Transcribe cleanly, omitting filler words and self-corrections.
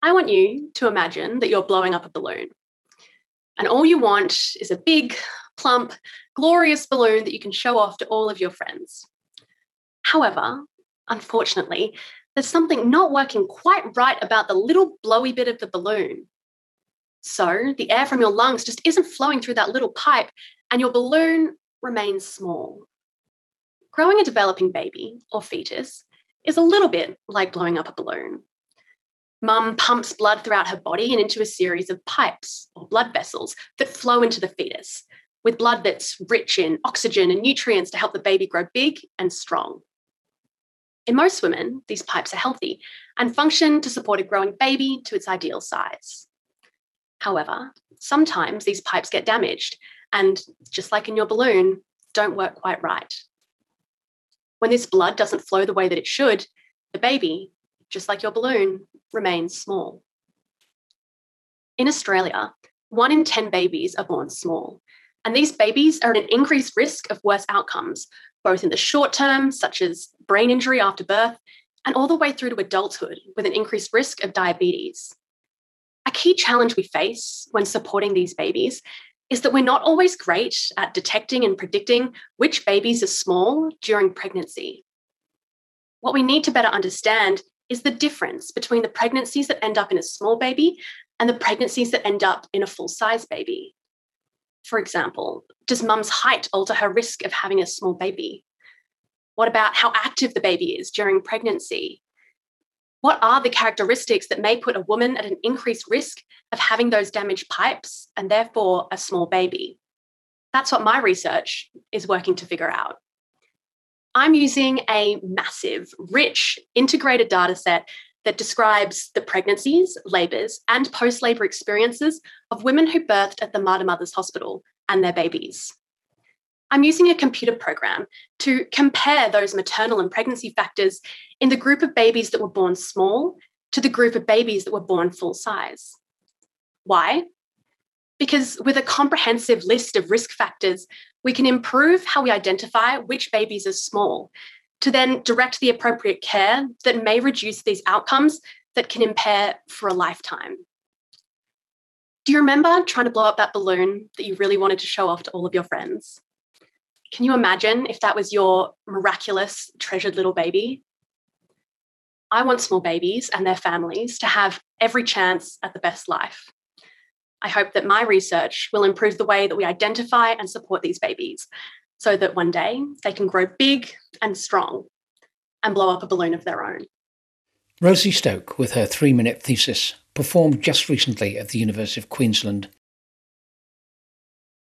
I want you to imagine that you're blowing up a balloon. And all you want is a big, plump, glorious balloon that you can show off to all of your friends. However, unfortunately, there's something not working quite right about the little blowy bit of the balloon. So the air from your lungs just isn't flowing through that little pipe, and your balloon remains small. Growing a developing baby, or fetus, is a little bit like blowing up a balloon. Mum pumps blood throughout her body and into a series of pipes, or blood vessels, that flow into the fetus, with blood that's rich in oxygen and nutrients to help the baby grow big and strong. In most women, these pipes are healthy and function to support a growing baby to its ideal size. However, sometimes these pipes get damaged and, just like in your balloon, don't work quite right. When this blood doesn't flow the way that it should, the baby, just like your balloon, remains small. In Australia, 1 in 10 babies are born small, and these babies are at an increased risk of worse outcomes, both in the short term, such as brain injury after birth, and all the way through to adulthood with an increased risk of diabetes. A key challenge we face when supporting these babies is that we're not always great at detecting and predicting which babies are small during pregnancy. What we need to better understand is the difference between the pregnancies that end up in a small baby and the pregnancies that end up in a full-size baby. For example, does mum's height alter her risk of having a small baby? What about how active the baby is during pregnancy? What are the characteristics that may put a woman at an increased risk of having those damaged pipes and therefore a small baby? That's what my research is working to figure out. I'm using a massive, rich, integrated data set that describes the pregnancies, labours, and post-labour experiences of women who birthed at the Mater Mothers Hospital and their babies. I'm using a computer program to compare those maternal and pregnancy factors in the group of babies that were born small to the group of babies that were born full size. Why? Because with a comprehensive list of risk factors, we can improve how we identify which babies are small to then direct the appropriate care that may reduce these outcomes that can impair for a lifetime. Do you remember trying to blow up that balloon that you really wanted to show off to all of your friends? Can you imagine if that was your miraculous, treasured little baby? I want small babies and their families to have every chance at the best life. I hope that my research will improve the way that we identify and support these babies so that one day they can grow big and strong and blow up a balloon of their own. Rosie Stoke, with her 3-minute thesis, performed just recently at the University of Queensland.